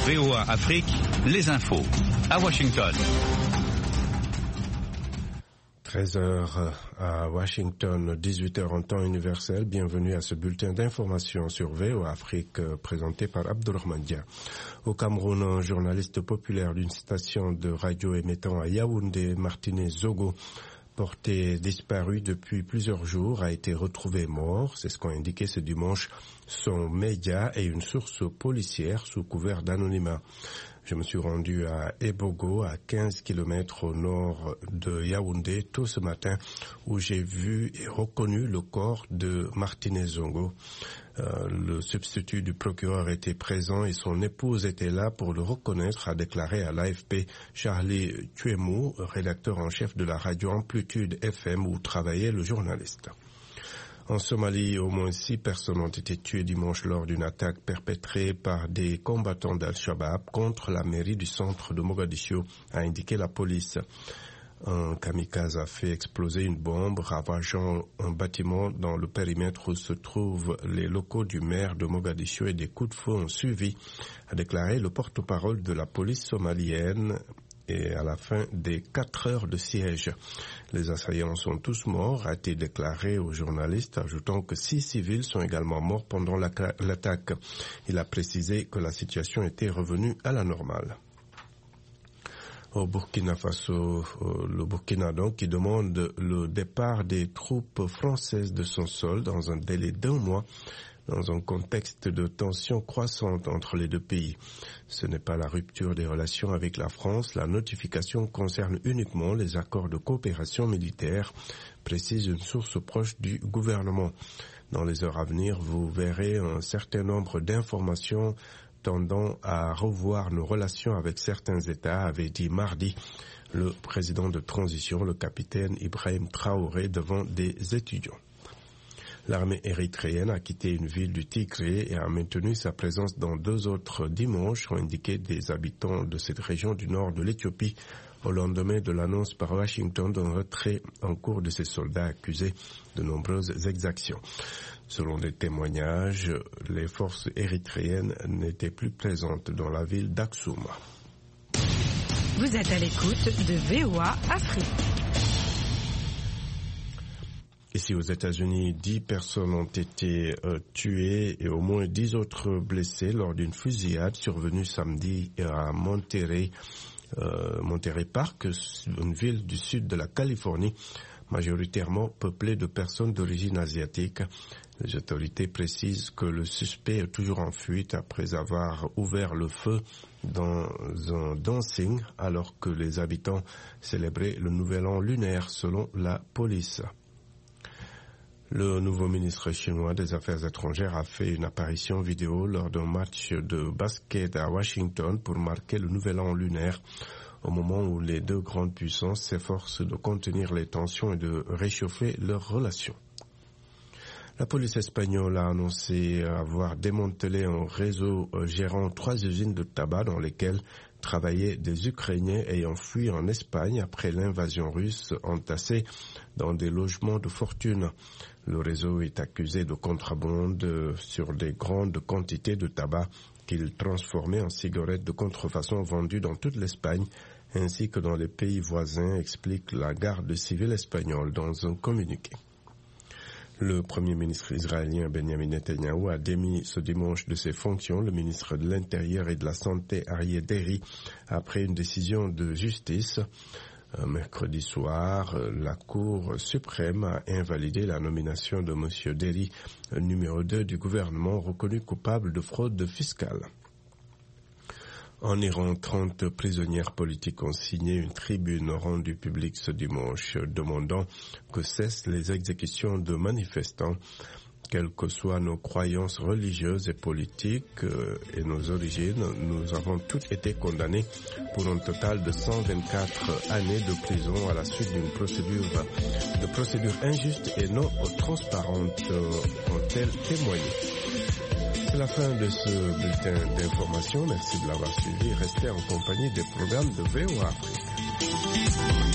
VOA Afrique, les infos. À Washington. 13h à Washington, 18h en temps universel. Bienvenue à ce bulletin d'information sur VOA Afrique présenté par Abdourahmane Dia. Au Cameroun, un journaliste populaire d'une station de radio émettant à Yaoundé, Martinez Zogo, porté disparu depuis plusieurs jours, a été retrouvé mort. C'est ce qu'ont indiqué ce dimanche son média et une source policière sous couvert d'anonymat. Je me suis rendu à Ebogo, à 15 km au nord de Yaoundé, tôt ce matin, où j'ai vu et reconnu le corps de Martinez Zongo. Le substitut du procureur était présent et son épouse était là pour le reconnaître, a déclaré à l'AFP Charlie Tuemou, rédacteur en chef de la radio Amplitude FM où travaillait le journaliste. En Somalie, au moins 6 personnes ont été tuées dimanche lors d'une attaque perpétrée par des combattants d'Al-Shabaab contre la mairie du centre de Mogadiscio, a indiqué la police. Un kamikaze a fait exploser une bombe ravageant un bâtiment dans le périmètre où se trouvent les locaux du maire de Mogadiscio et des coups de feu ont suivi, a déclaré le porte-parole de la police somalienne. Et à la fin des 4 heures de siège, les assaillants sont tous morts, a été déclaré aux journalistes, ajoutant que 6 civils sont également morts pendant l'attaque. Il a précisé que la situation était revenue à la normale. Au Burkina Faso, le Burkina donc, qui demande le départ des troupes françaises de son sol dans un délai d'1 mois, dans un contexte de tensions croissantes entre les deux pays. Ce n'est pas la rupture des relations avec la France, la notification concerne uniquement les accords de coopération militaire, précise une source proche du gouvernement. Dans les heures à venir, vous verrez un certain nombre d'informations tendant à revoir nos relations avec certains États, avait dit mardi le président de transition, le capitaine Ibrahim Traoré, devant des étudiants. L'armée érythréenne a quitté une ville du Tigré et a maintenu sa présence dans 2 autres dimanches, ont indiqué des habitants de cette région du nord de l'Éthiopie, au lendemain de l'annonce par Washington d'un retrait en cours de ses soldats accusés de nombreuses exactions. Selon des témoignages, les forces érythréennes n'étaient plus présentes dans la ville d'Aksum. Vous êtes à l'écoute de VOA Afrique. Ici aux États-Unis, 10 personnes ont été tuées et au moins 10 autres blessées lors d'une fusillade survenue samedi à Monterey Park, une ville du sud de la Californie, majoritairement peuplée de personnes d'origine asiatique. Les autorités précisent que le suspect est toujours en fuite après avoir ouvert le feu dans un dancing alors que les habitants célébraient le nouvel an lunaire selon la police. Le nouveau ministre chinois des Affaires étrangères a fait une apparition vidéo lors d'un match de basket à Washington pour marquer le nouvel an lunaire, au moment où les 2 grandes puissances s'efforcent de contenir les tensions et de réchauffer leurs relations. La police espagnole a annoncé avoir démantelé un réseau gérant 3 usines de tabac dans lesquelles travaillaient des Ukrainiens ayant fui en Espagne après l'invasion russe entassés dans des logements de fortune. Le réseau est accusé de contrebande sur des grandes quantités de tabac qu'il transformait en cigarettes de contrefaçon vendues dans toute l'Espagne ainsi que dans les pays voisins, explique la garde civile espagnole dans un communiqué. Le Premier ministre israélien Benjamin Netanyahu a démis ce dimanche de ses fonctions le ministre de l'Intérieur et de la Santé Aryeh Deri après une décision de justice. Mercredi soir, la Cour suprême a invalidé la nomination de M. Deri, numéro 2 du gouvernement, reconnu coupable de fraude fiscale. En Iran, 30 prisonnières politiques ont signé une tribune rendue publique ce dimanche demandant que cessent les exécutions de manifestants. Quelles que soient nos croyances religieuses et politiques et nos origines, nous avons toutes été condamnés pour un total de 124 années de prison à la suite d'une procédure injuste et non transparente, ont-elles témoigné. C'est la fin de ce bulletin d'information. Merci de l'avoir suivi. Restez en compagnie des programmes de VOA Afrique.